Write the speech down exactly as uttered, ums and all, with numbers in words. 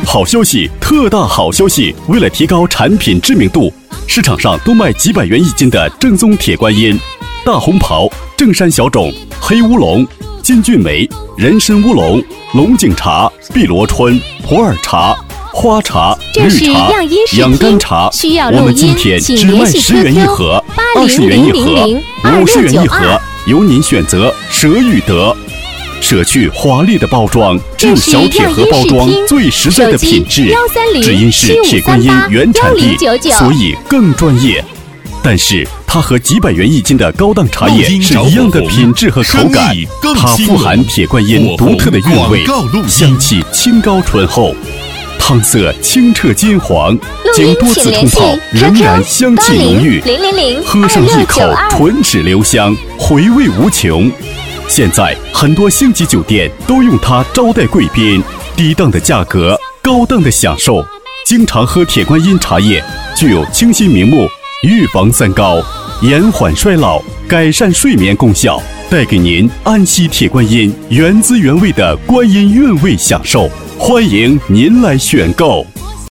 好消息，特大好消息！为了提高产品知名度，市场上都卖几百元一斤的正宗铁观音、大红袍、正山小种、黑乌龙、金骏眉、人参乌龙、龙井茶、碧螺春、普洱茶、花茶、绿茶、养肝茶，我们今天只卖十元一盒，二十元一盒，五十元一盒，由您选择。舍与得，舍去华丽的包装，用小铁盒包装最实在的品质。只因是铁观音原产地，所以更专业。但是它和几百元一斤的高档茶叶是一样的品质和口感，它富含铁观音独特的韵味，香气清高醇厚，汤色清澈金黄，经多次冲泡仍然香气浓郁，喝上一口唇齿留香，回味无穷。现在很多星级酒店都用它招待贵宾，低档的价格，高档的享受。经常喝铁观音茶叶，具有清新明目、预防三高、延缓衰老、改善睡眠功效，带给您安息铁观音原汁原味的观音韵味享受。欢迎您来选购。